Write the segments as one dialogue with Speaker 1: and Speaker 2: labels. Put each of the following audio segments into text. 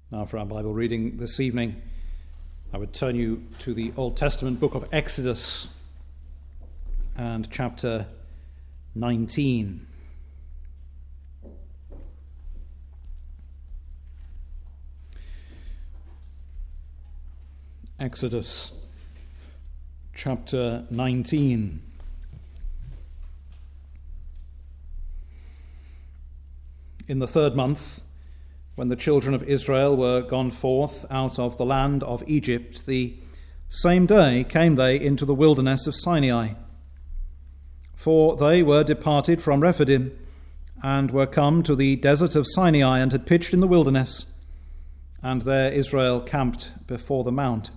Speaker 1: Now for our Bible reading this evening, I would turn you to the Old Testament book of Exodus and chapter 19. Exodus chapter 19. In the third month, when the children of Israel were gone forth out of the land of Egypt, the same day came they into the wilderness of Sinai. For they were departed from Rephidim, and were come to the desert of Sinai, and had pitched in the wilderness, and there Israel camped before the mount.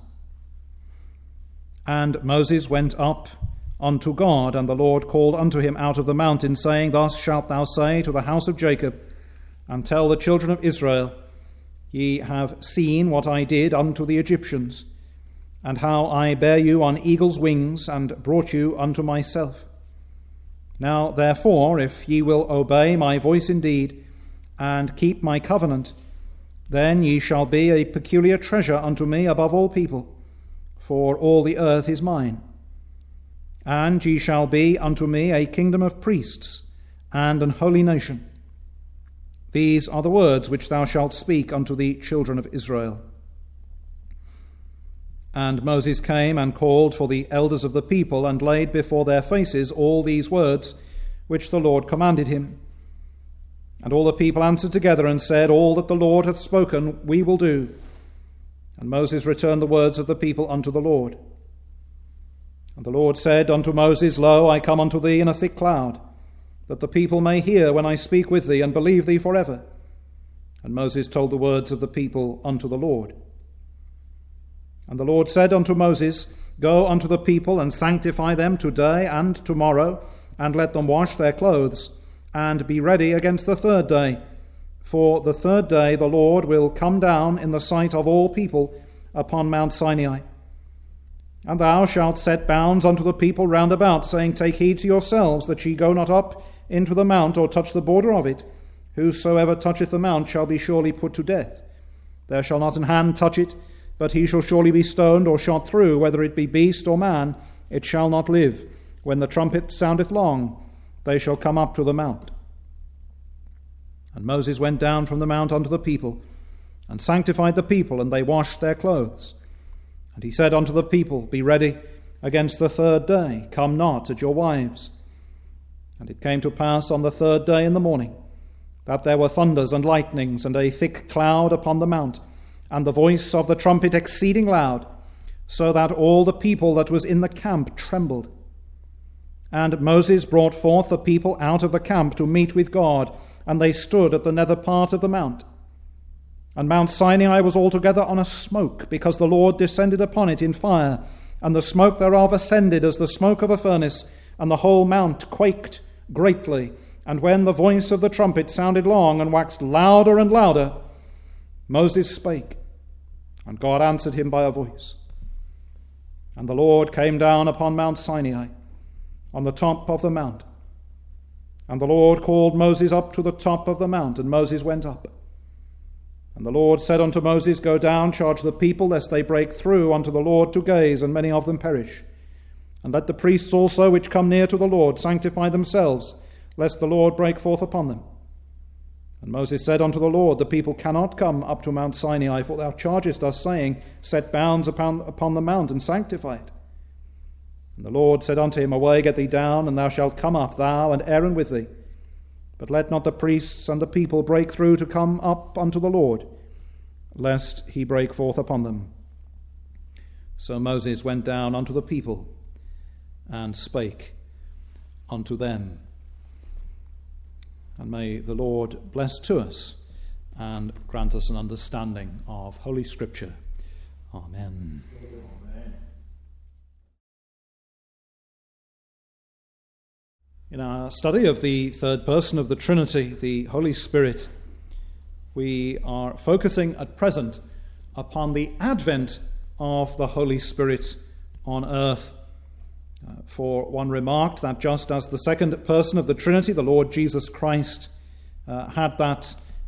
Speaker 1: And Moses went up unto God, and the Lord called unto him out of the mountain, saying, Thus shalt thou say to the house of Jacob, and tell the children of Israel, Ye have seen what I did unto the Egyptians, and how I bare you on eagle's wings, and brought you unto myself. Now therefore, if ye will obey my voice indeed, and keep my covenant, then ye shall be a peculiar treasure unto me above all people, for all the earth is mine. And ye shall be unto me a kingdom of priests, and an holy nation. These are the words which thou shalt speak unto the children of Israel. And Moses came and called for the elders of the people, and laid before their faces all these words which the Lord commanded him. And all the people answered together and said, All that the Lord hath spoken we will do. And Moses returned the words of the people unto the Lord. And the Lord said unto Moses, Lo, I come unto thee in a thick cloud, that the people may hear when I speak with thee, and believe thee forever. And Moses told the words of the people unto the Lord. And the Lord said unto Moses, Go unto the people, and sanctify them today and tomorrow, and let them wash their clothes, and be ready against the third day. For the third day the Lord will come down in the sight of all people upon Mount Sinai. And thou shalt set bounds unto the people round about, saying, Take heed to yourselves, that ye go not up into the mount, or touch the border of it. Whosoever toucheth the mount shall be surely put to death. There shall not an hand touch it, but he shall surely be stoned or shot through, whether it be beast or man, it shall not live. When the trumpet soundeth long, they shall come up to the mount. And Moses went down from the mount unto the people, and sanctified the people, and they washed their clothes. And he said unto the people, Be ready against the third day, come not at your wives. And it came to pass on the third day in the morning, that there were thunders and lightnings, and a thick cloud upon the mount, and the voice of the trumpet exceeding loud, so that all the people that was in the camp trembled. And Moses brought forth the people out of the camp to meet with God, and they stood at the nether part of the mount. And Mount Sinai was altogether on a smoke, because the Lord descended upon it in fire, and the smoke thereof ascended as the smoke of a furnace, and the whole mount quaked greatly. And when the voice of the trumpet sounded long, and waxed louder and louder, Moses spake, and God answered him by a voice. And the Lord came down upon Mount Sinai, on the top of the mount. And the Lord called Moses up to the top of the mount, and Moses went up. And the Lord said unto Moses, Go down, charge the people, lest they break through unto the Lord to gaze, and many of them perish. And let the priests also which come near to the Lord sanctify themselves, lest the Lord break forth upon them. And Moses said unto the Lord, The people cannot come up to Mount Sinai, for thou chargest us, saying, Set bounds upon the mount, and sanctify it. And the Lord said unto him, Away, get thee down, and thou shalt come up, thou and Aaron with thee. But let not the priests and the people break through to come up unto the Lord, lest he break forth upon them. So Moses went down unto the people, and spake unto them. And may the Lord bless to us, and grant us an understanding of Holy Scripture. Amen. In our study of the third person of the Trinity, the Holy Spirit, we are focusing at present upon the advent of the Holy Spirit on earth. For one remarked that just as the second person of the Trinity, the Lord Jesus Christ, had that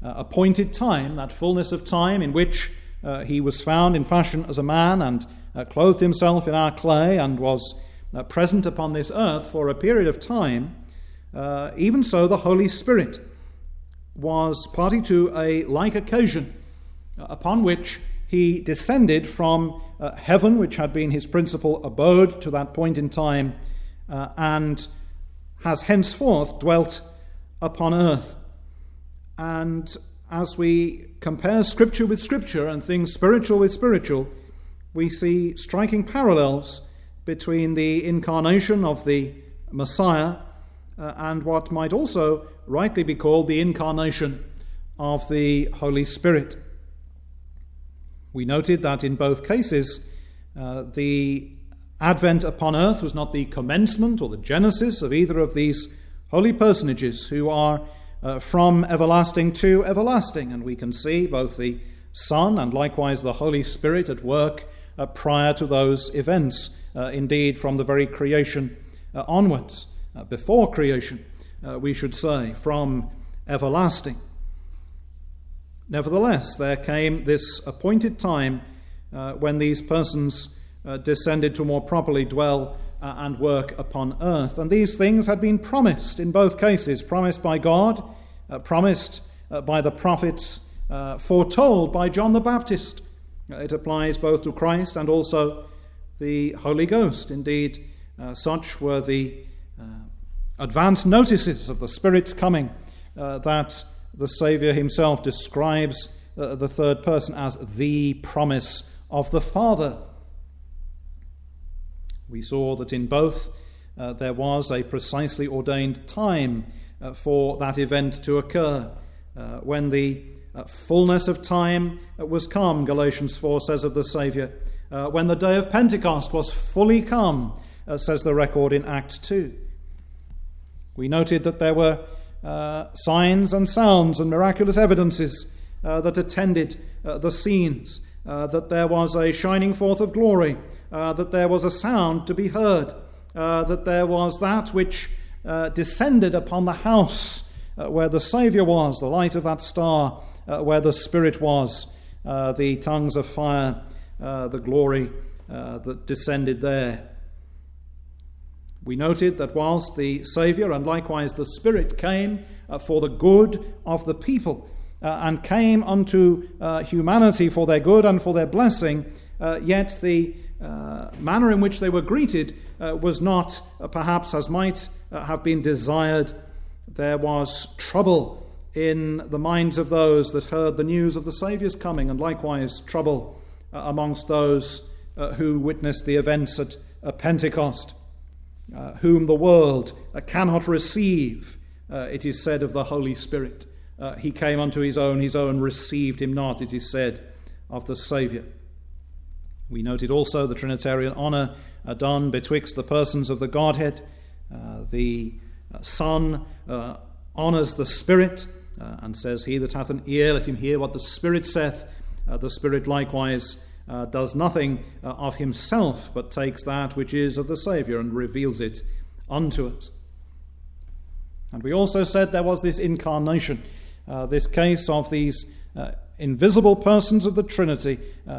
Speaker 1: appointed time, that fullness of time in which he was found in fashion as a man and clothed himself in our clay and was present upon this earth for a period of time, even so the Holy Spirit was party to a like occasion upon which he descended from heaven, which had been his principal abode to that point in time, and has henceforth dwelt upon earth. And as we compare Scripture with Scripture and things spiritual with spiritual, we see striking parallels between the incarnation of the Messiah and what might also rightly be called the incarnation of the Holy Spirit. We noted that in both cases, the advent upon earth was not the commencement or the genesis of either of these holy personages who are from everlasting to everlasting. And we can see both the Son and likewise the Holy Spirit at work prior to those events, indeed from the very creation onwards, before creation, we should say, from everlasting. Nevertheless, there came this appointed time when these persons descended to more properly dwell and work upon earth. And these things had been promised in both cases, promised by God, promised by the prophets, foretold by John the Baptist. It applies both to Christ and also the Holy Ghost. Indeed, such were the advance notices of the Spirit's coming that the Saviour himself describes the third person as the promise of the Father. We saw that in both there was a precisely ordained time for that event to occur. When the fullness of time was come, Galatians 4 says of the Saviour, when the day of Pentecost was fully come, says the record in Acts 2. We noted that there were signs and sounds and miraculous evidences that attended the scenes, that there was a shining forth of glory, that there was a sound to be heard, that there was that which descended upon the house where the Saviour was, the light of that star, where the Spirit was, the tongues of fire, the glory that descended there. We noted that whilst the Saviour and likewise the Spirit came for the good of the people and came unto humanity for their good and for their blessing, yet the manner in which they were greeted was not perhaps as might have been desired. There was trouble in the minds of those that heard the news of the Saviour's coming, and likewise trouble amongst those who witnessed the events at Pentecost, whom the world cannot receive, it is said of the Holy Spirit. He came unto his own received him not, it is said of the Saviour. We noted also the Trinitarian honour done betwixt the persons of the Godhead. The Son honours the Spirit and says, "He that hath an ear, let him hear what the Spirit saith." The Spirit likewise does nothing of himself, but takes that which is of the Saviour and reveals it unto us. And we also said there was this incarnation, this case of these invisible persons of the Trinity,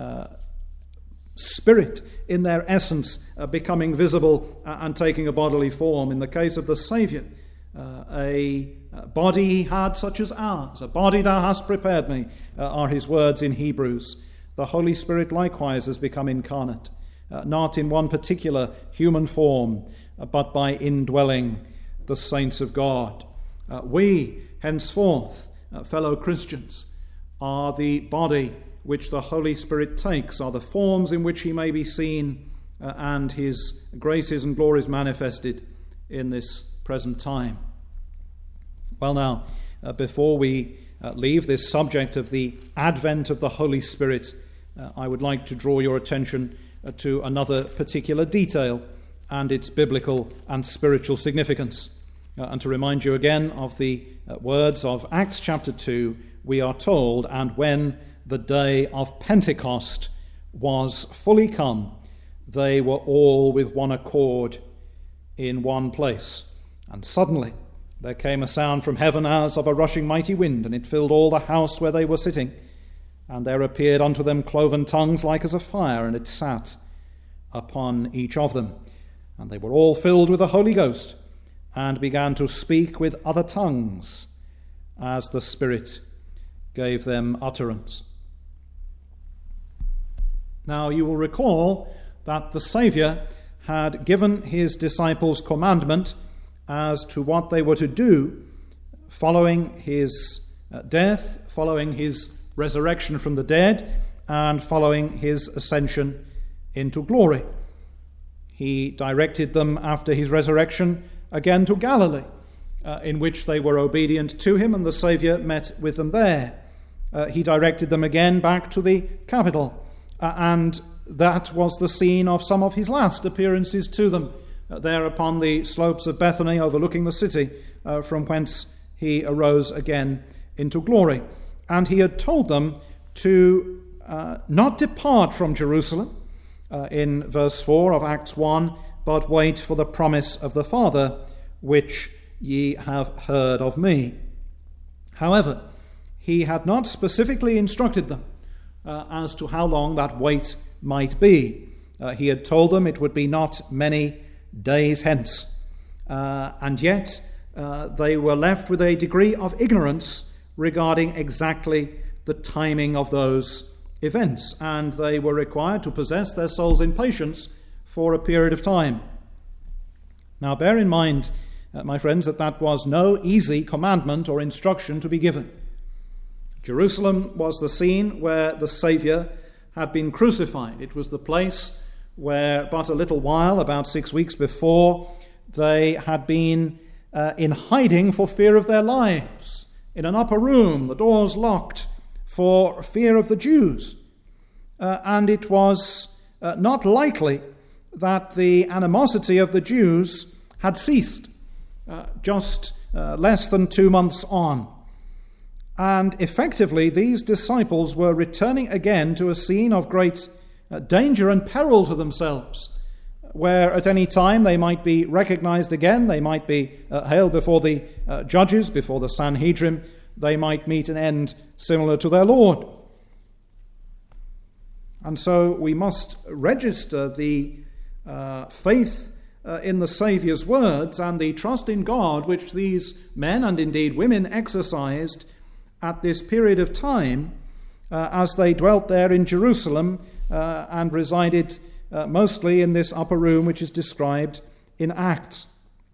Speaker 1: Spirit in their essence becoming visible and taking a bodily form. In the case of the Saviour, a body he had such as ours. "A body thou hast prepared me," are his words in Hebrews. The Holy Spirit likewise has become incarnate, not in one particular human form, but by indwelling the saints of God. We, henceforth, fellow Christians, are the body which the Holy Spirit takes, are the forms in which he may be seen, and his graces and glories manifested in this present time. Well now, before we leave this subject of the advent of the Holy Spirit, I would like to draw your attention to another particular detail and its biblical and spiritual significance. And to remind you again of the words of Acts chapter 2, we are told, "And when the day of Pentecost was fully come, they were all with one accord in one place. And suddenly There came a sound from heaven as of a rushing mighty wind, and it filled all the house where they were sitting. And there appeared unto them cloven tongues like as of fire, and it sat upon each of them. And they were all filled with the Holy Ghost, and began to speak with other tongues, as the Spirit gave them utterance. Now you will recall that the Saviour had given his disciples commandment as to what they were to do following his death, following his resurrection from the dead, and following his ascension into glory. He directed them after his resurrection again to Galilee, in which they were obedient to him, and the Saviour met with them there. He directed them again back to the capital, and that was the scene of some of his last appearances to them, there upon the slopes of Bethany overlooking the city, from whence he arose again into glory. And he had told them to not depart from Jerusalem, in verse 4 of Acts 1, but wait for the promise of the Father, which ye have heard of me. However, he had not specifically instructed them as to how long that wait might be. He had told them it would be not many days hence. And yet they were left with a degree of ignorance regarding exactly the timing of those events, and they were required to possess their souls in patience for a period of time. Now bear in mind, my friends, that was no easy commandment or instruction to be given. Jerusalem was the scene where the Saviour had been crucified. It was the place where but a little while, about 6 weeks before, they had been in hiding for fear of their lives, in an upper room, the doors locked, for fear of the Jews. And it was not likely that the animosity of the Jews had ceased just less than 2 months on. And effectively, these disciples were returning again to a scene of great danger and peril to themselves, where at any time they might be recognized again, they might be haled before the judges, before the Sanhedrin, they might meet an end similar to their Lord. And so we must register the faith in the Saviour's words and the trust in God which these men and indeed women exercised at this period of time as they dwelt there in Jerusalem and resided mostly in this upper room which is described in Acts.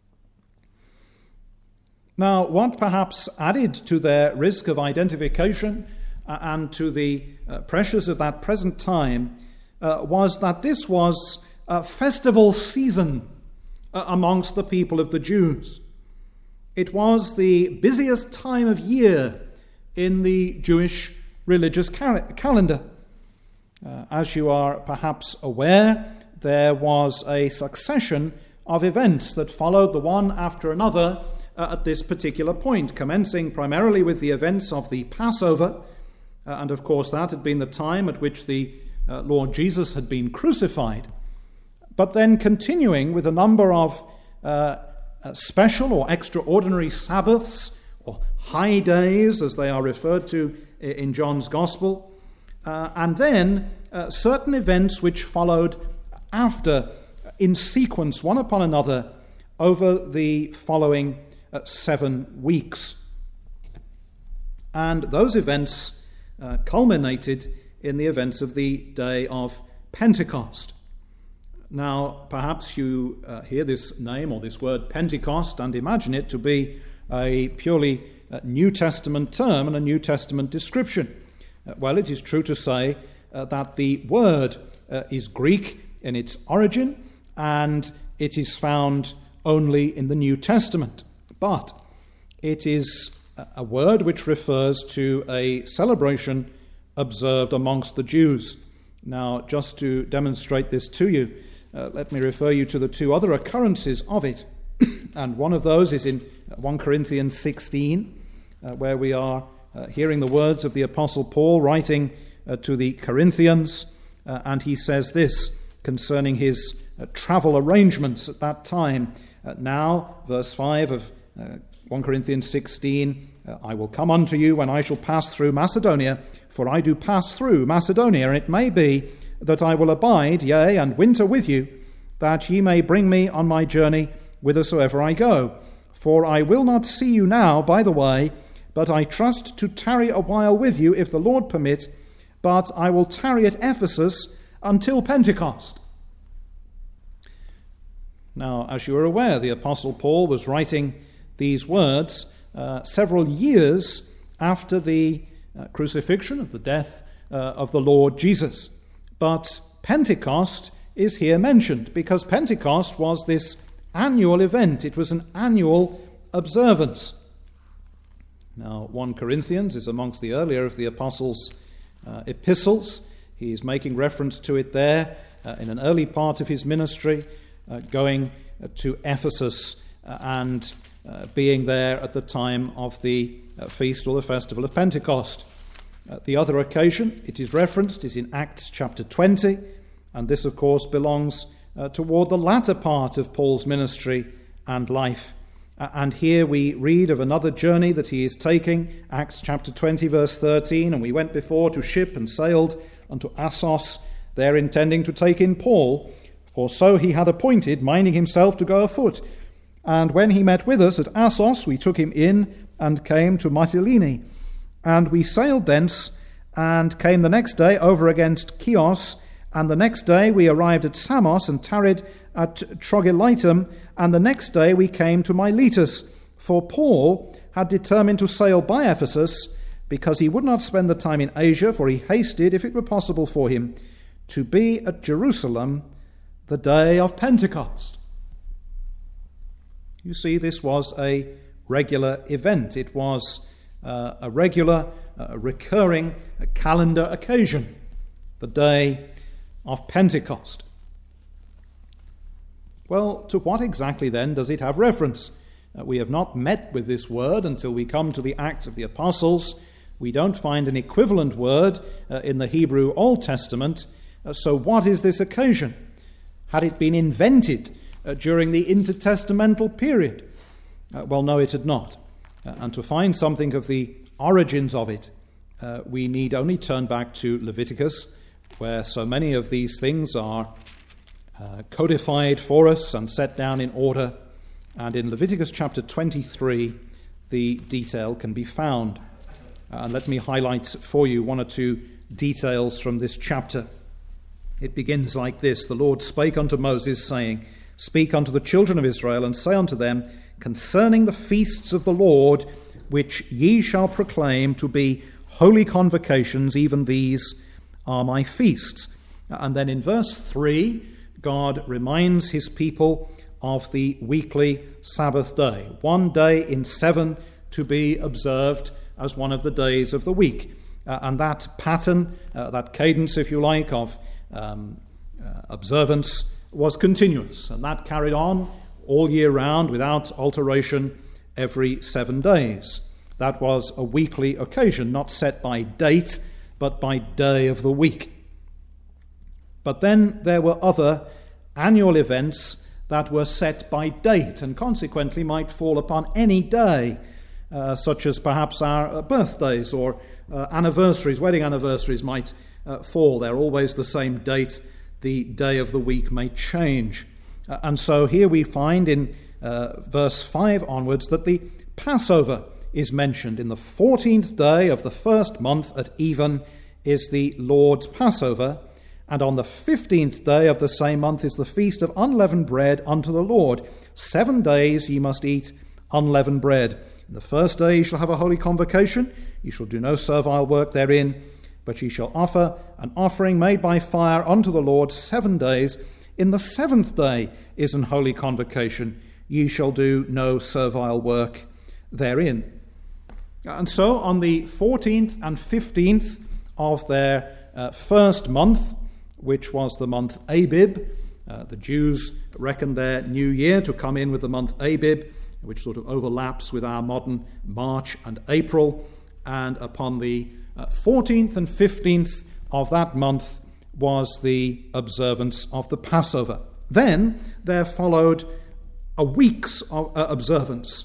Speaker 1: Now, what perhaps added to their risk of identification and to the pressures of that present time was that this was a festival season amongst the people of the Jews. It was the busiest time of year in the Jewish religious calendar. As you are perhaps aware, there was a succession of events that followed the one after another at this particular point, commencing primarily with the events of the Passover, and of course that had been the time at which the Lord Jesus had been crucified, but then continuing with a number of special or extraordinary Sabbaths, or high days as they are referred to in John's Gospel, and then certain events which followed after in sequence, one upon another, over the following 7 weeks. And those events culminated in the events of the day of Pentecost. Now, perhaps you hear this name or this word Pentecost and imagine it to be a purely New Testament term and a New Testament description. Well, it is true to say that the word is Greek in its origin, and it is found only in the New Testament. But it is a word which refers to a celebration observed amongst the Jews. Now, just to demonstrate this to you, let me refer you to the 2 other occurrences of it. And one of those is in 1 Corinthians 16, where we are hearing the words of the Apostle Paul writing to the Corinthians, and he says this concerning his travel arrangements at that time. Now, verse 5 of 1 Corinthians 16, I will come unto you when I shall pass through Macedonia, for I do pass through Macedonia, and it may be that I will abide, yea, and winter with you, that ye may bring me on my journey whithersoever I go. For I will not see you now by the way, but I trust to tarry a while with you, if the Lord permit, but I will tarry at Ephesus until Pentecost. Now, as you are aware, the Apostle Paul was writing these words several years after the crucifixion, of the death of the Lord Jesus. But Pentecost is here mentioned because Pentecost was this annual event. It was an annual observance. Now, 1 Corinthians is amongst the earlier of the Apostles' epistles. He is making reference to it there in an early part of his ministry, going to Ephesus and being there at the time of the feast or the festival of Pentecost. The other occasion it is referenced is in Acts chapter 20, and this, of course, belongs toward the latter part of Paul's ministry and life. And here we read of another journey that he is taking, Acts chapter 20, verse 13, and we went before to ship and sailed unto Assos, there intending to take in Paul, for so he had appointed, minding himself to go afoot. And when he met with us at Assos, we took him in and came to Mytilene. And we sailed thence and came the next day over against Chios, and the next day we arrived at Samos and tarried at Trogyllitum, and the next day we came to Miletus. For Paul had determined to sail by Ephesus, because he would not spend the time in Asia, for he hasted, if it were possible for him, to be at Jerusalem the day of Pentecost. You see, this was a regular event. It was a regular, recurring calendar occasion, the day of Pentecost. Well, to what exactly then does it have reference? We have not met with this word until we come to the Acts of the Apostles. We don't find an equivalent word in the Hebrew Old Testament. So what is this occasion? Had it been invented during the intertestamental period? Well, no, it had not. And to find something of the origins of it, we need only turn back to Leviticus, where so many of these things are codified for us and set down in order. And in Leviticus chapter 23, the detail can be found. And let me highlight for you one or two details from this chapter. It begins like this: The Lord spake unto Moses, saying, Speak unto the children of Israel, and say unto them, concerning the feasts of the Lord, which ye shall proclaim to be holy convocations, even these are my feasts. And then in verse 3, God reminds his people of the weekly Sabbath day, one day in 7 to be observed as one of the days of the week. And that pattern, that cadence, if you like, of observance was continuous, and that carried on all year round without alteration every 7 days. That was a weekly occasion, not set by date, but by day of the week. But then there were other annual events that were set by date and consequently might fall upon any day, such as perhaps our birthdays or anniversaries, wedding anniversaries might fall. They're always the same date. The day of the week may change. And so here we find in verse 5 onwards that the Passover is mentioned. In the 14th day of the first month at even is the Lord's Passover, and on the 15th day of the same month is the feast of unleavened bread unto the Lord. 7 days ye must eat unleavened bread. In the first day ye shall have a holy convocation. Ye shall do no servile work therein, but ye shall offer an offering made by fire unto the Lord 7 days. In the 7th day is an holy convocation. Ye shall do no servile work therein. And so on the 14th and 15th of their first month, which was the month Abib, the Jews reckon their new year to come in with the month Abib, which sort of overlaps with our modern March and April. And upon the 14th and 15th of that month was the observance of the Passover. Then there followed a week's observance,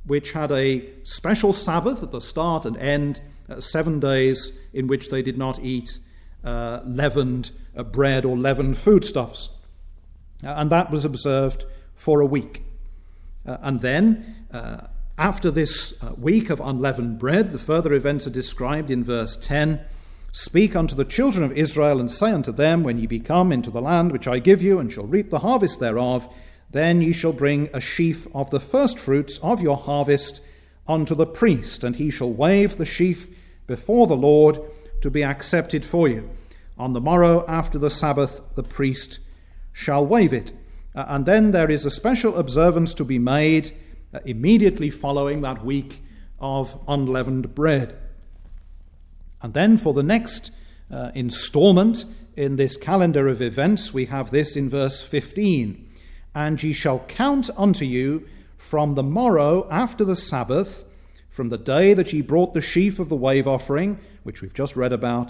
Speaker 1: which had a special Sabbath at the start and end, 7 days in which they did not eat leavened bread or leavened foodstuffs. And that was observed for a week. And then, after this week of unleavened bread, the further events are described in verse 10. Speak unto the children of Israel, and say unto them, when ye be come into the land which I give you, and shall reap the harvest thereof, then ye shall bring a sheaf of the firstfruits of your harvest unto the priest, and he shall wave the sheaf before the Lord to be accepted for you. On the morrow after the Sabbath, the priest shall wave it. And then there is a special observance to be made immediately following that week of unleavened bread. And then for the next installment in this calendar of events, we have this in verse 15. And ye shall count unto you from the morrow after the Sabbath, from the day that ye brought the sheaf of the wave offering, which we've just read about,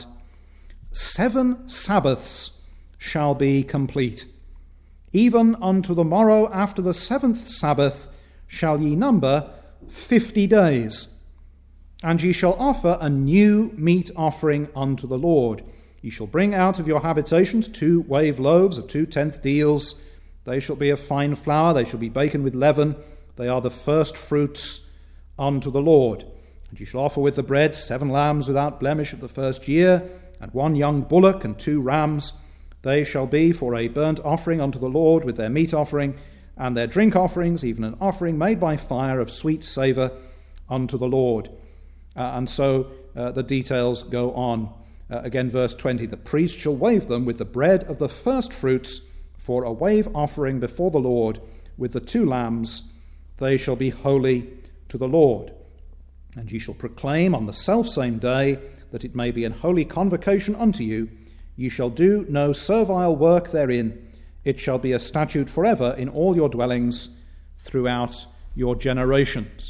Speaker 1: 7 Sabbaths shall be complete. Even unto the morrow after the 7th Sabbath shall ye number 50 days. And ye shall offer a new meat offering unto the Lord. Ye shall bring out of your habitations 2 wave loaves of 2 tenth deals. They shall be of fine flour, they shall be baken with leaven. They are the first fruits unto the Lord. And ye shall offer with the bread 7 lambs without blemish of the first year, and 1 young bullock and 2 rams. They shall be for a burnt offering unto the Lord with their meat offering, and their drink offerings, even an offering made by fire of sweet savour unto the Lord. And so the details go on. Again, verse 20, the priest shall wave them with the bread of the first fruits for a wave offering before the Lord with the 2 lambs. They shall be holy to the Lord. And ye shall proclaim on the selfsame day that it may be an holy convocation unto you. Ye shall do no servile work therein. It shall be a statute forever in all your dwellings throughout your generations.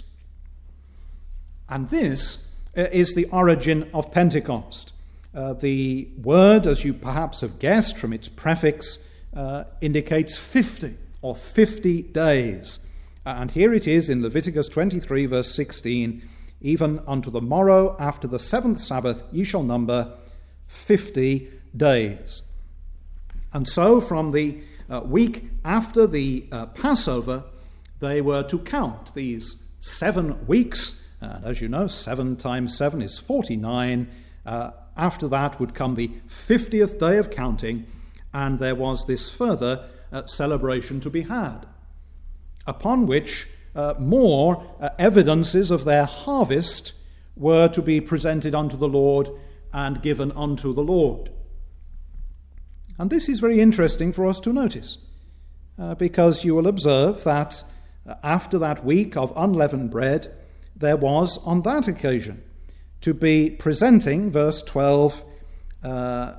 Speaker 1: And this is the origin of Pentecost. The word, as you perhaps have guessed from its prefix, indicates 50 or 50 days. And here it is in Leviticus 23, verse 16, even unto the morrow after the 7th Sabbath ye shall number 50 days. And so from the week after the Passover, they were to count these 7 weeks. And as you know, 7 times 7 is 49. After that would come the 50th day of counting, and there was this further celebration to be had, upon which more evidences of their harvest were to be presented unto the Lord and given unto the Lord. And this is very interesting for us to notice, because you will observe that after that week of unleavened bread, there was on that occasion to be presenting, verse 12, a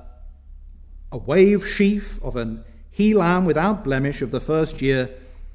Speaker 1: wave sheaf of an he lamb without blemish of the first year.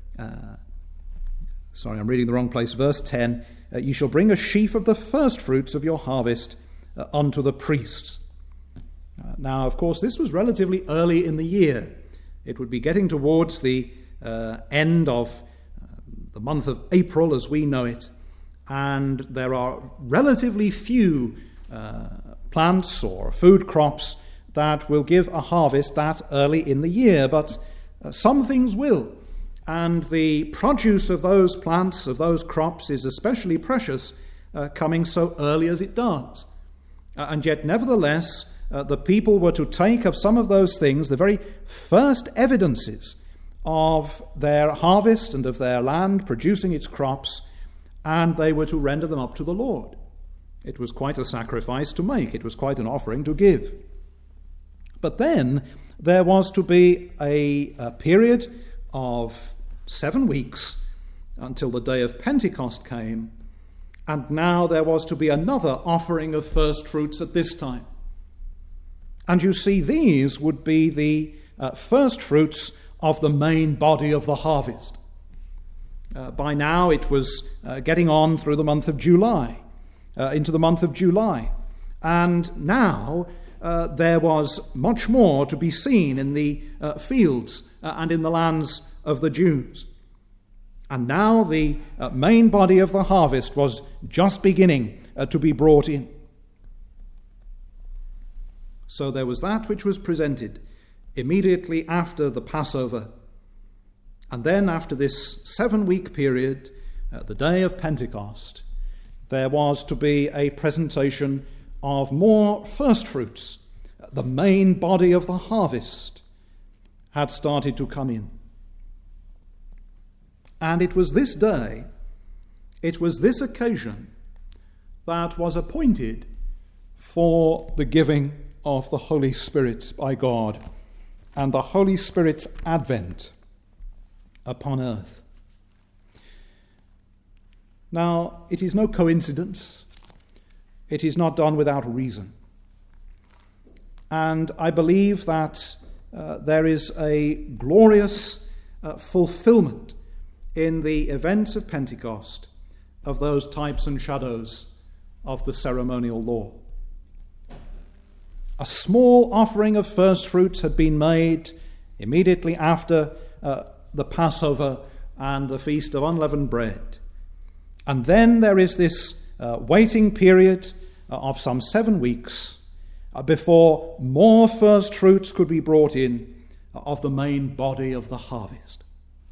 Speaker 1: Sorry, I'm reading the wrong place. Verse 10, ye shall bring a sheaf of the first fruits of your harvest unto the priests. Now, of course, this was relatively early in the year. It would be getting towards the end of the month of April as we know it. And there are relatively few plants or food crops that will give a harvest that early in the year, but some things will. And the produce of those plants, of those crops, is especially precious coming so early as it does. And yet, nevertheless, the people were to take of some of those things, the very first evidences of their harvest and of their land producing its crops, and they were to render them up to the Lord. It was quite a sacrifice to make. It was quite an offering to give. But then there was to be a period of 7 weeks until the day of Pentecost came, and now there was to be another offering of first fruits at this time. And you see, these would be the first fruits of the main body of the harvest. By now it was getting on through the month of July, into the month of July. And now there was much more to be seen in the fields and in the lands of the Jews. And now the main body of the harvest was just beginning to be brought in. So there was that which was presented immediately after the Passover. And then after this 7-week period, the day of Pentecost, there was to be a presentation of more first fruits. The main body of the harvest had started to come in. And it was this day, it was this occasion that was appointed for the giving of the Holy Spirit by God and the Holy Spirit's advent upon earth. Now, it is no coincidence. It is not done without reason. And I believe that there is a glorious fulfillment in the events of Pentecost of those types and shadows of the ceremonial law. A small offering of first fruits had been made immediately after the Passover and the Feast of Unleavened Bread. And then there is this waiting period of some 7 weeks before more first fruits could be brought in of the main body of the harvest.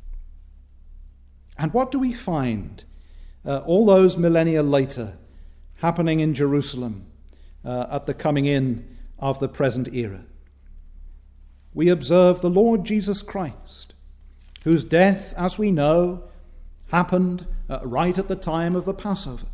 Speaker 1: And what do we find all those millennia later happening in Jerusalem at the coming in of the present era? We observe the Lord Jesus Christ, whose death, as we know, happened right at the time of the Passover.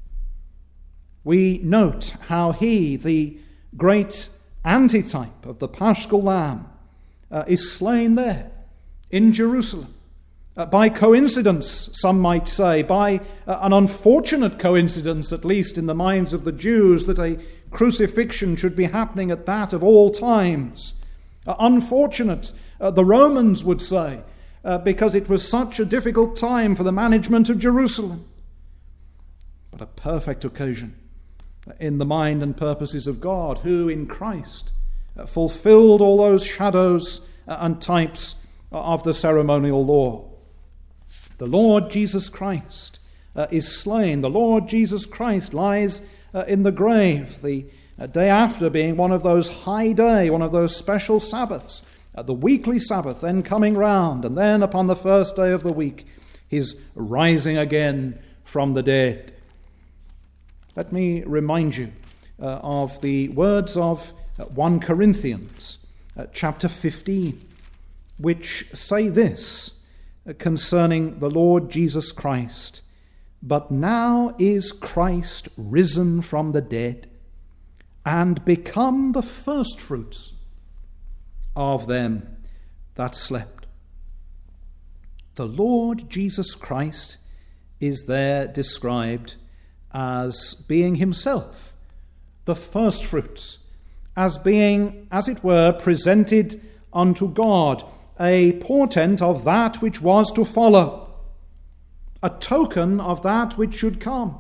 Speaker 1: We note how he, the great antitype of the Paschal Lamb, is slain there in Jerusalem. By coincidence, some might say, by an unfortunate coincidence, at least in the minds of the Jews, that a crucifixion should be happening at that of all times. Unfortunate, the Romans would say, because it was such a difficult time for the management of Jerusalem. But a perfect occasion in the mind and purposes of God, who in Christ fulfilled all those shadows and types of the ceremonial law. The Lord Jesus Christ is slain. The Lord Jesus Christ lies in the grave, the day after being one of those high day, one of those special Sabbaths, the weekly Sabbath then coming round, and then upon the first day of the week, his rising again from the dead. Let me remind you of the words of 1 Corinthians chapter 15, which say this concerning the Lord Jesus Christ: "But now is Christ risen from the dead, and become the firstfruits of them that slept." The Lord Jesus Christ is there described as being himself the firstfruits, as being, as it were, presented unto God, a portent of that which was to follow, a token of that which should come.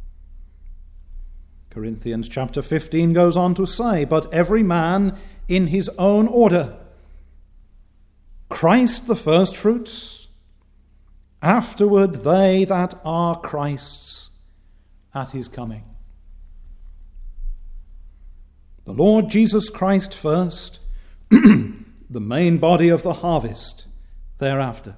Speaker 1: Corinthians chapter 15 goes on to say, "But every man in his own order, Christ the firstfruits, afterward they that are Christ's at his coming." The Lord Jesus Christ first, the main body of the harvest thereafter.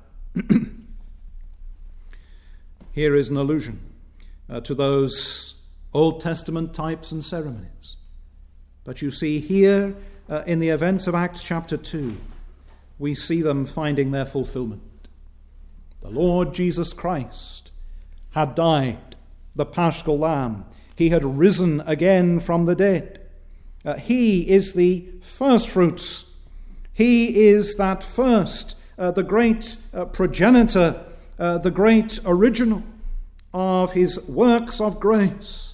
Speaker 1: Here is an allusion to those Old Testament types and ceremonies. But you see here in the events of Acts chapter 2, we see them finding their fulfillment. The Lord Jesus Christ had died, the Paschal Lamb. He had risen again from the dead. He is the firstfruits. He is that first, the great progenitor, the great original of his works of grace.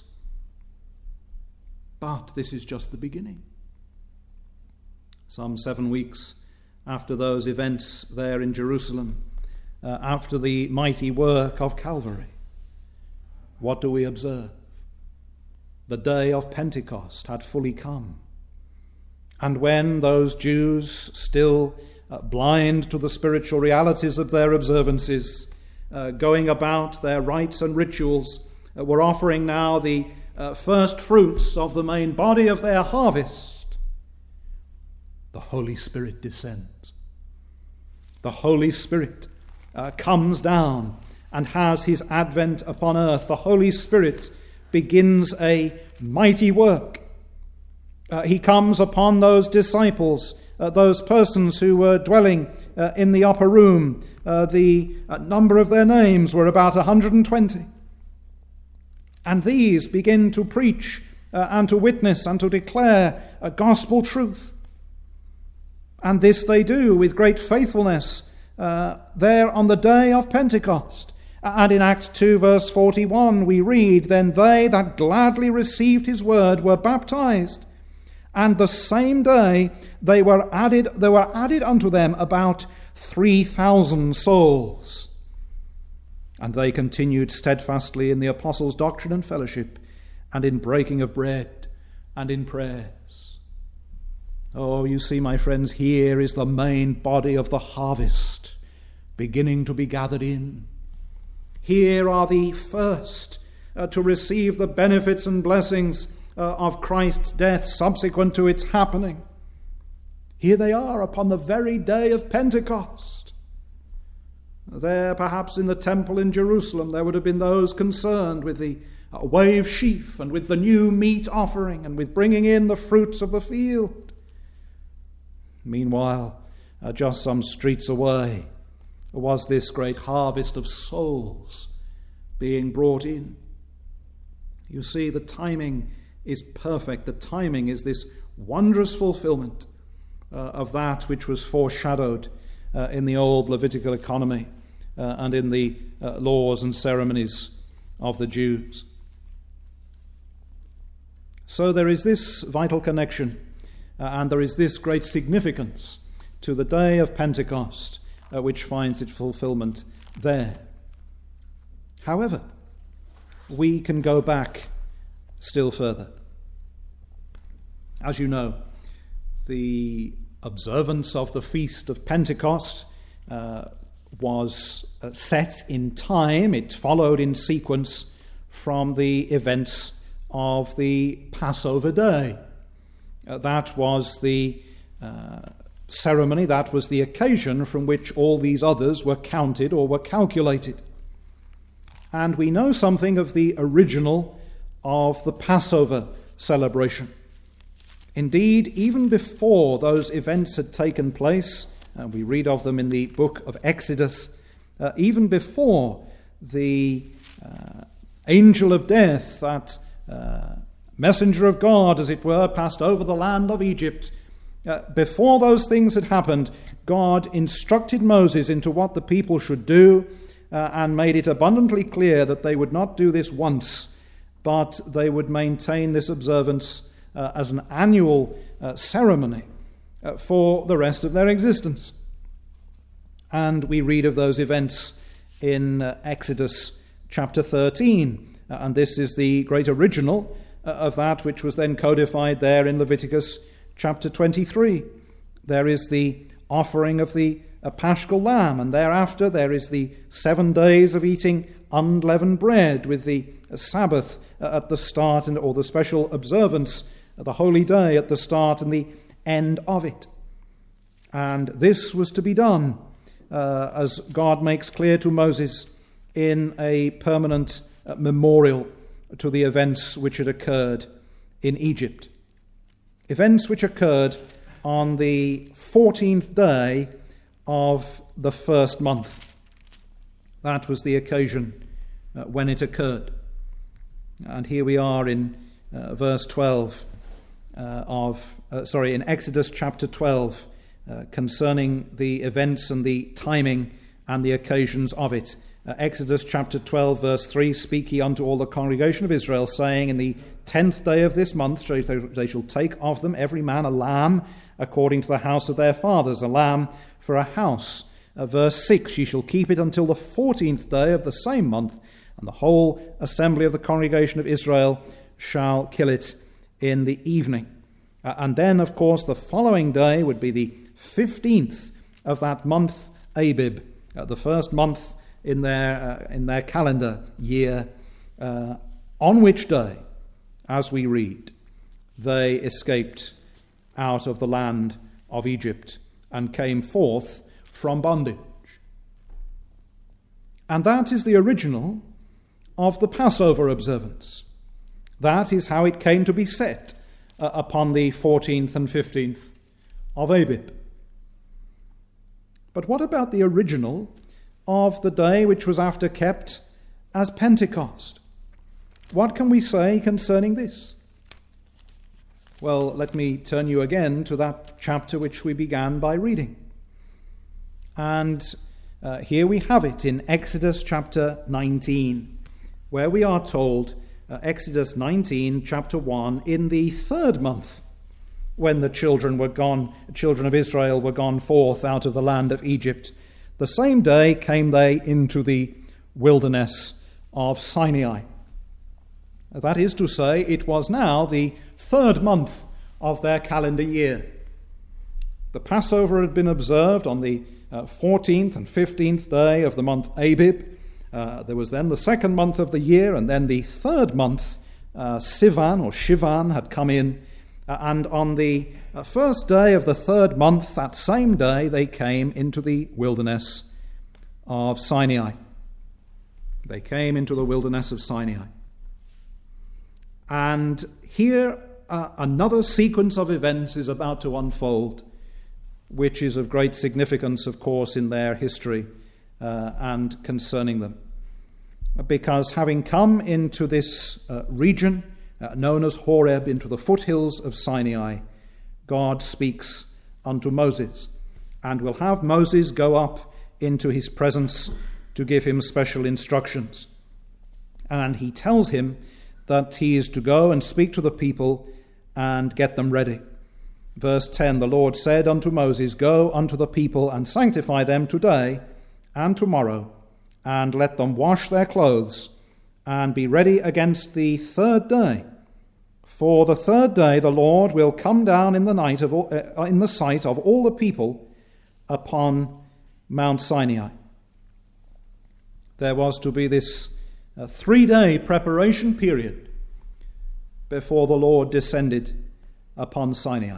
Speaker 1: But this is just the beginning. Some 7 weeks after those events there in Jerusalem, after the mighty work of Calvary, what do we observe? The day of Pentecost had fully come. And when those Jews, still blind to the spiritual realities of their observances, going about their rites and rituals, were offering now the first fruits of the main body of their harvest, the Holy Spirit descends. The Holy Spirit comes down and has his advent upon earth. The Holy Spirit begins a mighty work. He comes upon those disciples, those persons who were dwelling in the upper room. The number of their names were about 120. And these begin to preach and to witness and to declare a gospel truth. And this they do with great faithfulness there on the day of Pentecost. And in Acts 2 verse 41 we read, "Then they that gladly received his word were baptized, and the same day there were added unto them about 3,000 souls. And they continued steadfastly in the apostles' doctrine and fellowship, and in breaking of bread, and in prayers." Oh, you see, my friends, here is the main body of the harvest beginning to be gathered in. Here are the first to receive the benefits and blessings of Christ's death subsequent to its happening. Here they are upon the very day of Pentecost. There, perhaps in the temple in Jerusalem, there would have been those concerned with the wave sheaf and with the new meat offering and with bringing in the fruits of the field. Meanwhile, just some streets away, was this great harvest of souls being brought in. You see, the timing is perfect. The timing is this wondrous fulfillment of that which was foreshadowed in the old Levitical economy and in the laws and ceremonies of the Jews. So there is this vital connection and there is this great significance to the day of Pentecost, which finds its fulfillment there. However, we can go back still further. As you know, the observance of the Feast of Pentecost was set in time. It followed in sequence from the events of the Passover day. That was the ceremony, that was the occasion from which all these others were counted or were calculated. And we know something of the original of the Passover celebration. Indeed, even before those events had taken place, and we read of them in the book of Exodus, even before the angel of death, that messenger of God, as it were, passed over the land of Egypt, before those things had happened, God instructed Moses into what the people should do and made it abundantly clear that they would not do this once, but they would maintain this observance as an annual ceremony for the rest of their existence. And we read of those events in Exodus chapter 13. And this is the great original of that which was then codified there in Leviticus chapter 23. There is the offering of the paschal lamb, and thereafter there is the 7 days of eating unleavened bread with the Sabbath at the start, or the special observance, the holy day at the start and the end of it. And this was to be done, as God makes clear to Moses, in a permanent memorial to the events which had occurred in Egypt. Events which occurred on the 14th day of the first month. That was the occasion when it occurred. And here we are in verse 12 in Exodus chapter 12, concerning the events and the timing and the occasions of it. Exodus chapter 12 verse 3, "Speak ye unto all the congregation of Israel, saying, In the 10th day of this month they shall take of them every man a lamb according to the house of their fathers, a lamb for a house." Verse 6, "Ye shall keep it until the 14th day of the same month, and the whole assembly of the congregation of Israel shall kill it in the evening." And then, of course, the following day would be the 15th of that month, Abib, the first month in their calendar year, on which day, as we read, they escaped out of the land of Egypt and came forth from bondage. And that is the original of the Passover observance. That is how it came to be set upon the 14th and 15th of Abib. But what about the original of the day which was after kept as Pentecost? What can we say concerning this? Well, let me turn you again to that chapter which we began by reading. And here we have it in Exodus chapter 19, where we are told, Exodus 19, chapter 1, in the third month, when the children of Israel were gone forth out of the land of Egypt, the same day came they into the wilderness of Sinai. That is to say, it was now the third month of their calendar year. The Passover had been observed on the 14th and 15th day of the month Abib. There was then the second month of the year, and then the third month, Sivan, had come in. And on the first day of the third month, that same day, they came into the wilderness of Sinai. They came into the wilderness of Sinai. And here another sequence of events is about to unfold, which is of great significance, of course, in their history and concerning them. Because having come into this region known as Horeb, into the foothills of Sinai, God speaks unto Moses and will have Moses go up into his presence to give him special instructions. And he tells him that he is to go and speak to the people and get them ready. Verse 10, the Lord said unto Moses, Go unto the people and sanctify them today and tomorrow, and let them wash their clothes, and be ready against the third day. For the third day the Lord will come down in the sight of all the people upon Mount Sinai. There was to be this 3-day preparation period before the Lord descended upon Sinai.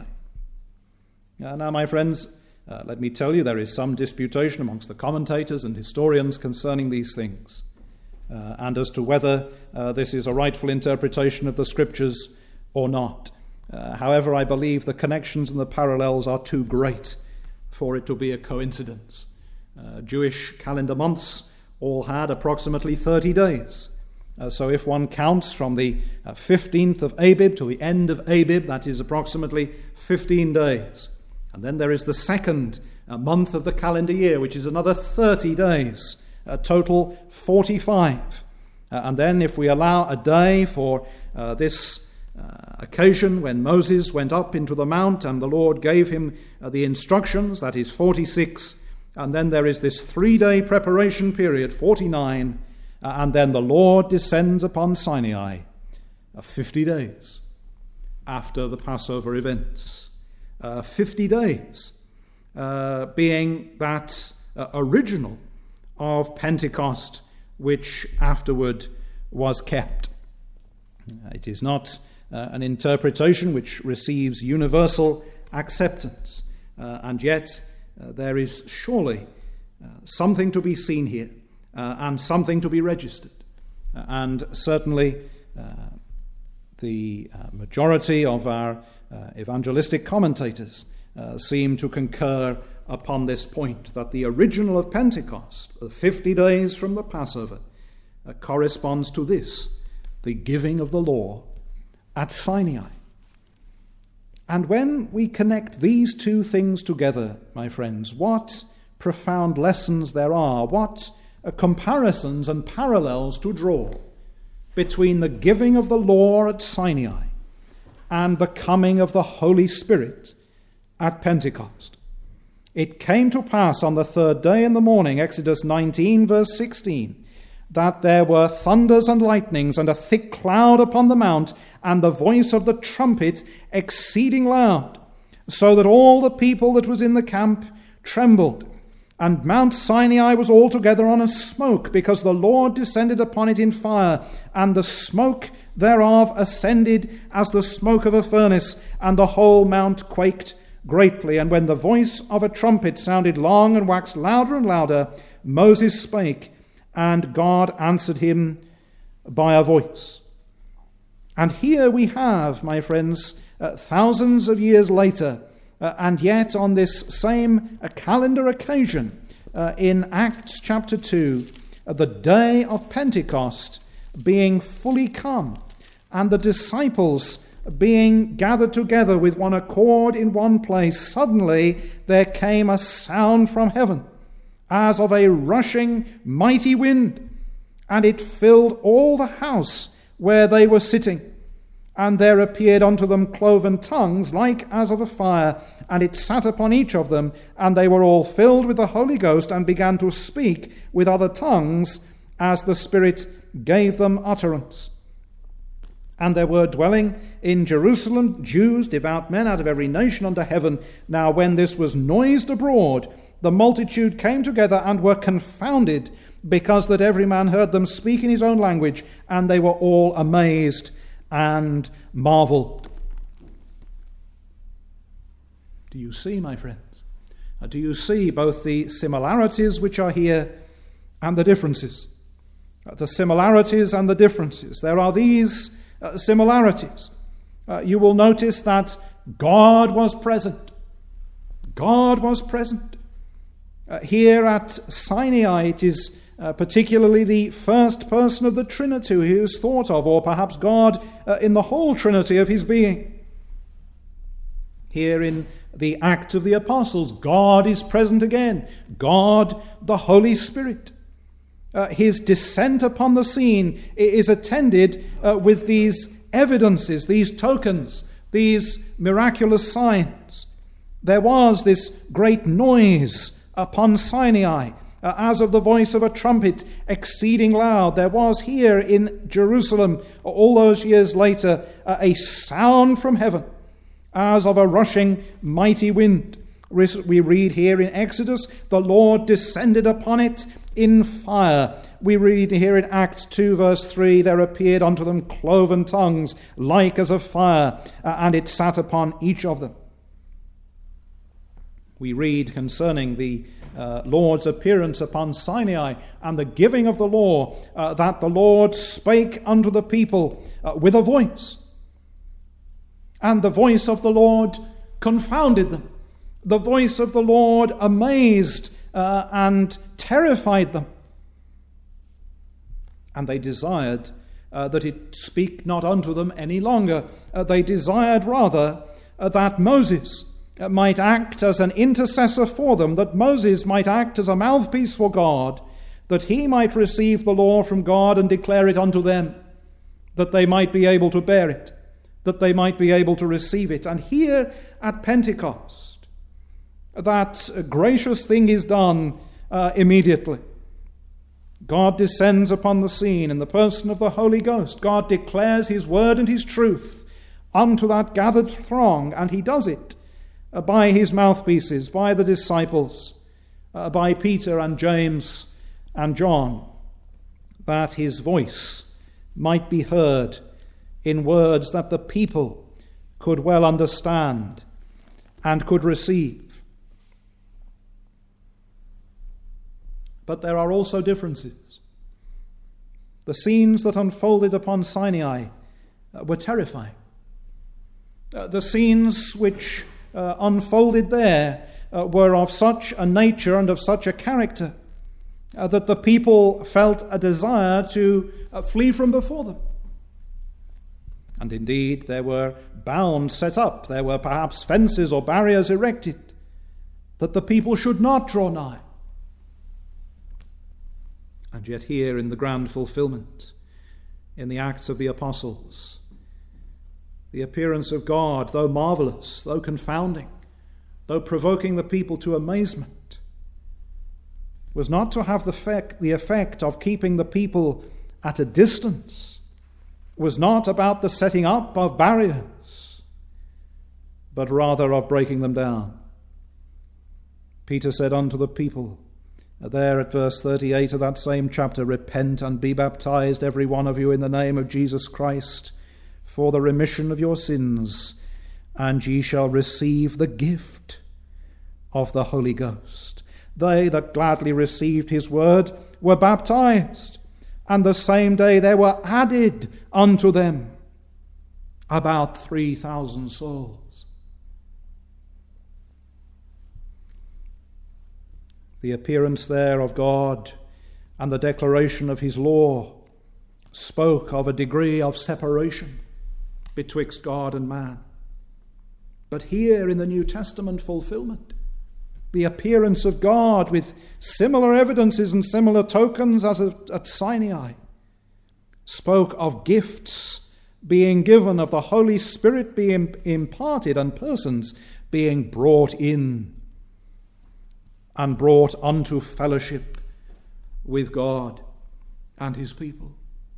Speaker 1: Now, my friends, let me tell you, there is some disputation amongst the commentators and historians concerning these things, and as to whether this is a rightful interpretation of the Scriptures or not. However, I believe the connections and the parallels are too great for it to be a coincidence. Jewish calendar months all had approximately 30 days. So if one counts from the 15th of Abib to the end of Abib, that is approximately 15 days. And then there is the second month of the calendar year, which is another 30 days, a total 45. And then if we allow a day for this occasion when Moses went up into the mount and the Lord gave him the instructions, that is 46. And then there is this 3-day preparation period, 49. And then the Lord descends upon Sinai 50 days after the Passover events. 50 days being that original of Pentecost, which afterward was kept. It is not an interpretation which receives universal acceptance, and yet there is surely something to be seen here and something to be registered. And certainly the majority of our evangelistic commentators seem to concur upon this point, that the original of Pentecost, the 50 days from the Passover, corresponds to this, the giving of the law at Sinai. And when we connect these two things together, my friends, what profound lessons there are, what comparisons and parallels to draw between the giving of the law at Sinai and the coming of the Holy Spirit at Pentecost. It came to pass on the third day in the morning, Exodus 19, verse 16, that there were thunders and lightnings and a thick cloud upon the mount, and the voice of the trumpet exceeding loud, so that all the people that was in the camp trembled. And Mount Sinai was altogether on a smoke, because the Lord descended upon it in fire, and the smoke thereof ascended as the smoke of a furnace, and the whole mount quaked greatly. And when the voice of a trumpet sounded long and waxed louder and louder, Moses spake, and God answered him by a voice. And here we have, my friends, thousands of years later, and yet on this same calendar occasion, in Acts chapter 2, the day of Pentecost being fully come, and the disciples being gathered together with one accord in one place, suddenly there came a sound from heaven, as of a rushing mighty wind, and it filled all the house where they were sitting. And there appeared unto them cloven tongues, like as of a fire, and it sat upon each of them, and they were all filled with the Holy Ghost, and began to speak with other tongues, as the Spirit gave them utterance. And there were dwelling in Jerusalem Jews, devout men out of every nation under heaven. Now when this was noised abroad, the multitude came together and were confounded, because that every man heard them speak in his own language, and they were all amazed and marveled. Do you see, my friends? Do you see both the similarities which are here and the differences? The similarities and the differences. There are these similarities. You will notice that God was present. God was present. Here at Sinai, it is particularly the first person of the Trinity who is thought of, or perhaps God in the whole Trinity of his being. Here in the Acts of the Apostles, God is present again. God, the Holy Spirit. His descent upon the scene is attended with these evidences, these tokens, these miraculous signs. There was this great noise upon Sinai, as of the voice of a trumpet exceeding loud. There was here in Jerusalem, all those years later, a sound from heaven, as of a rushing mighty wind. We read here in Exodus, the Lord descended upon it in fire. We read here in Acts 2 verse 3, there appeared unto them cloven tongues, like as of fire, and it sat upon each of them. We read concerning the Lord's appearance upon Sinai and the giving of the law, that the Lord spake unto the people with a voice. And the voice of the Lord confounded them. The voice of the Lord amazed and terrified them. And they desired that it speak not unto them any longer. They desired rather that Moses might act as an intercessor for them, that Moses might act as a mouthpiece for God, that he might receive the law from God and declare it unto them, that they might be able to bear it, that they might be able to receive it. And here at Pentecost, that gracious thing is done immediately. God descends upon the scene in the person of the Holy Ghost. God declares his word and his truth unto that gathered throng, and he does it by his mouthpieces, by the disciples, by Peter and James and John, that his voice might be heard in words that the people could well understand and could receive. But there are also differences. The scenes that unfolded upon Sinai were terrifying. The scenes which unfolded there were of such a nature and of such a character that the people felt a desire to flee from before them. And indeed, there were bounds set up. There were perhaps fences or barriers erected that the people should not draw nigh. And yet here in the grand fulfillment, in the Acts of the Apostles, the appearance of God, though marvelous, though confounding, though provoking the people to amazement, was not to have the effect of keeping the people at a distance, was not about the setting up of barriers, but rather of breaking them down. Peter said unto the people, There at verse 38 of that same chapter, repent and be baptized, every one of you, in the name of Jesus Christ, for the remission of your sins, and ye shall receive the gift of the Holy Ghost. They that gladly received his word were baptized, and the same day there were added unto them about 3,000 souls. The appearance there of God and the declaration of his law spoke of a degree of separation betwixt God and man. But here in the New Testament fulfillment, the appearance of God with similar evidences and similar tokens as at Sinai spoke of gifts being given, of the Holy Spirit being imparted, and persons being brought in and brought unto fellowship with God and his people.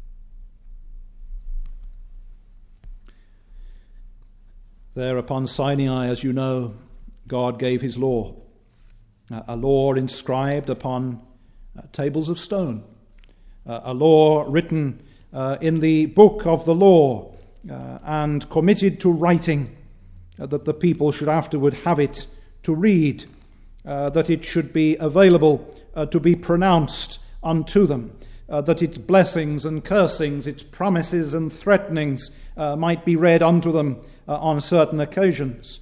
Speaker 1: There upon Sinai, as you know, God gave his law, a law inscribed upon tables of stone, a law written in the book of the law and committed to writing, that the people should afterward have it to read, that it should be available to be pronounced unto them, that its blessings and cursings, its promises and threatenings might be read unto them on certain occasions.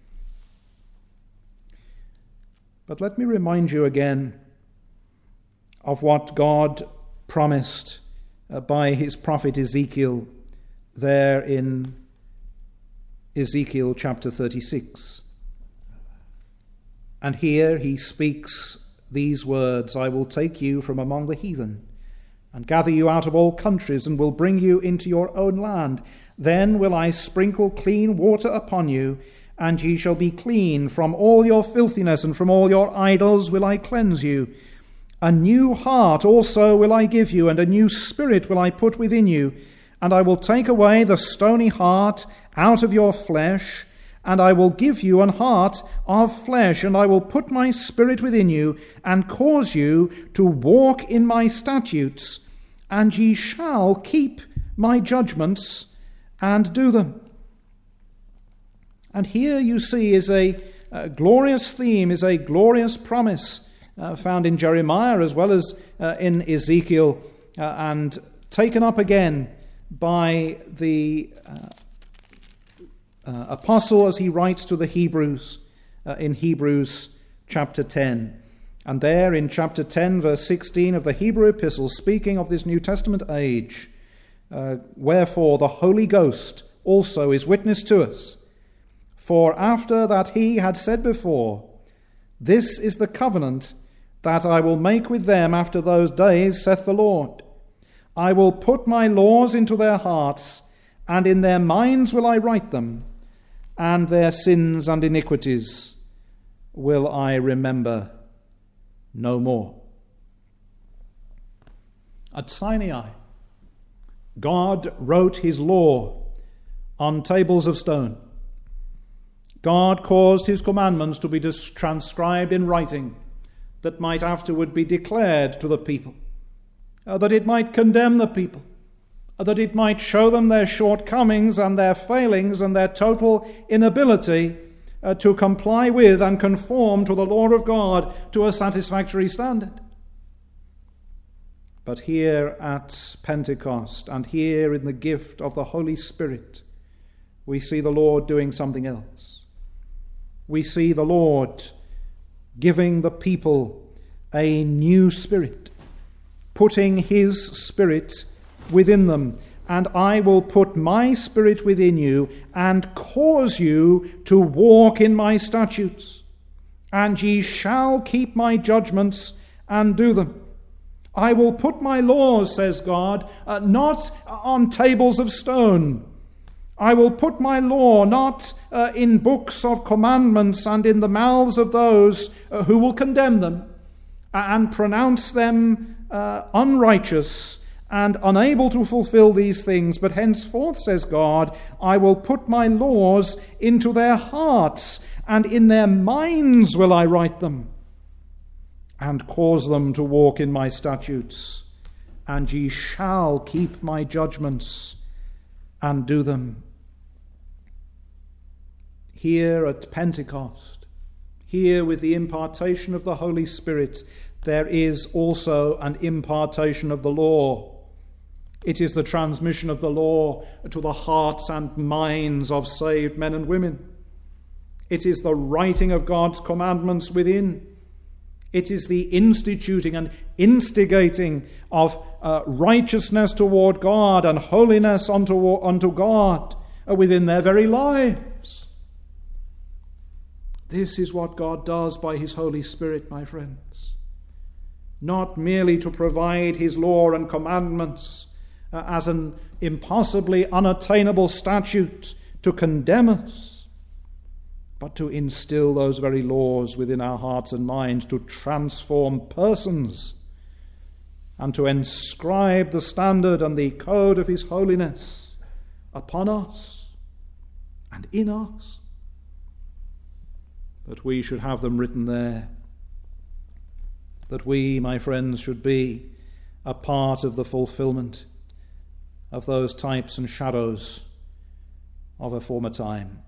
Speaker 1: But let me remind you again of what God promised by his prophet Ezekiel there in Ezekiel chapter 36. And here he speaks these words, I will take you from among the heathen and gather you out of all countries and will bring you into your own land. Then will I sprinkle clean water upon you, and ye shall be clean. From all your filthiness and from all your idols will I cleanse you. A new heart also will I give you, and a new spirit will I put within you. And I will take away the stony heart out of your flesh, and I will give you an heart of flesh, and I will put my spirit within you, and cause you to walk in my statutes, and ye shall keep my judgments and do them. And here you see is a glorious theme, is a glorious promise found in Jeremiah as well as in Ezekiel, and taken up again by the apostle as he writes to the Hebrews in Hebrews chapter 10. And there in chapter 10, verse 16 of the Hebrew epistle, speaking of this New Testament age, wherefore the Holy Ghost also is witness to us. For after that he had said before, this is the covenant that I will make with them after those days, saith the Lord. I will put my laws into their hearts, and in their minds will I write them, and their sins and iniquities will I remember no more. At Sinai, God wrote his law on tables of stone. God caused his commandments to be transcribed in writing that might afterward be declared to the people, that it might condemn the people, that it might show them their shortcomings and their failings and their total inability to comply with and conform to the law of God to a satisfactory standard. But here at Pentecost and here in the gift of the Holy Spirit, we see the Lord doing something else. We see the Lord giving the people a new spirit, putting his spirit within them. And I will put my spirit within you and cause you to walk in my statutes. And ye shall keep my judgments and do them. I will put my laws, says God, not on tables of stone. I will put my law not in books of commandments and in the mouths of those who will condemn them and pronounce them unrighteous and unable to fulfill these things. But henceforth, says God, I will put my laws into their hearts, and in their minds will I write them. and cause them to walk in my statutes, and ye shall keep my judgments and do them. Here at Pentecost, here with the impartation of the Holy Spirit, there is also an impartation of the law. It is the transmission of the law to the hearts and minds of saved men and women. It is the writing of God's commandments within. It is the instituting and instigating of righteousness toward God and holiness unto God within their very lives. This is what God does by his Holy Spirit, my friends. Not merely to provide his law and commandments as an impossibly unattainable statute to condemn us, but to instill those very laws within our hearts and minds, to transform persons, and to inscribe the standard and the code of his holiness upon us and in us, that we should have them written there, that we, my friends, should be a part of the fulfillment of those types and shadows of a former time.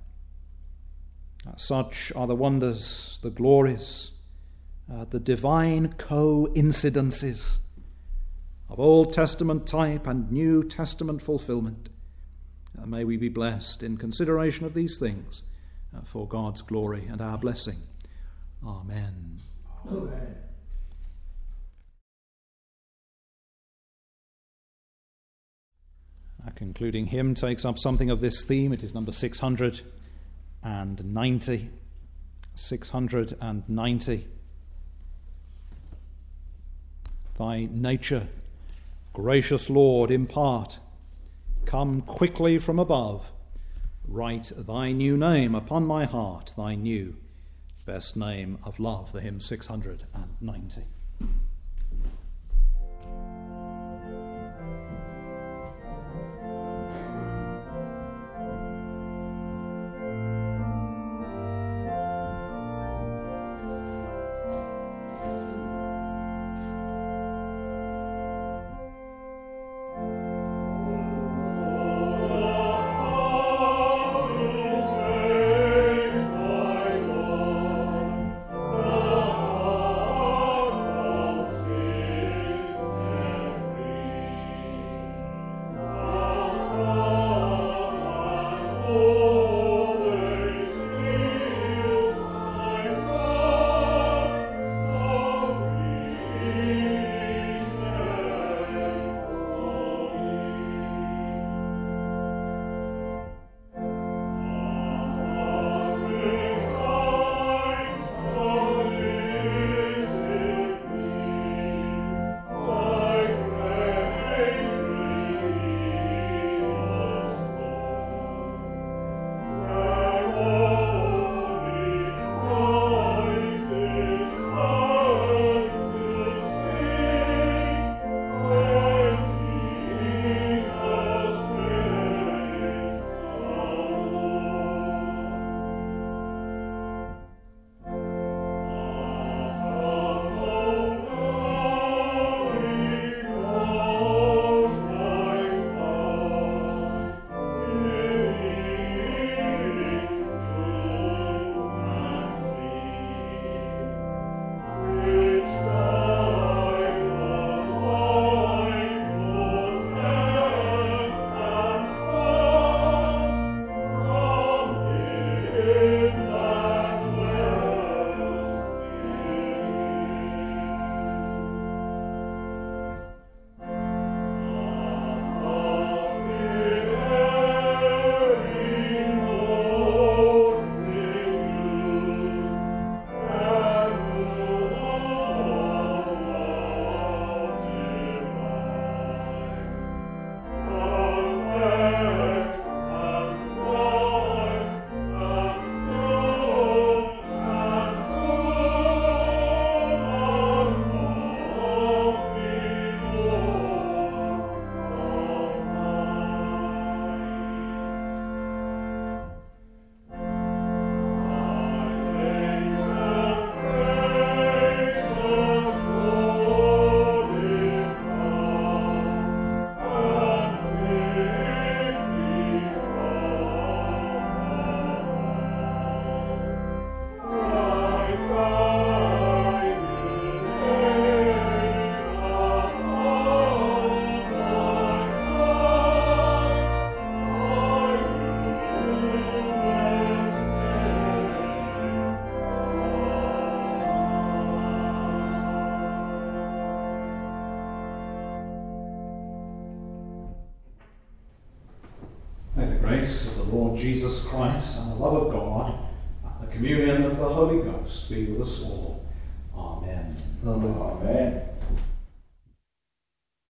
Speaker 1: Such are the wonders, the glories, the divine coincidences of Old Testament type and New Testament fulfillment. May we be blessed in consideration of these things for God's glory and our blessing. Amen.
Speaker 2: Amen.
Speaker 1: Our concluding hymn takes up something of this theme. It is number 690. 690. Thy nature, gracious Lord, impart. Come quickly from above. Write thy new name upon my heart, thy new best name of love. The hymn 690.
Speaker 2: Thank
Speaker 1: grace of the Lord Jesus Christ, and the love of God, and the communion of the Holy Ghost be with us all. Amen.
Speaker 2: Amen.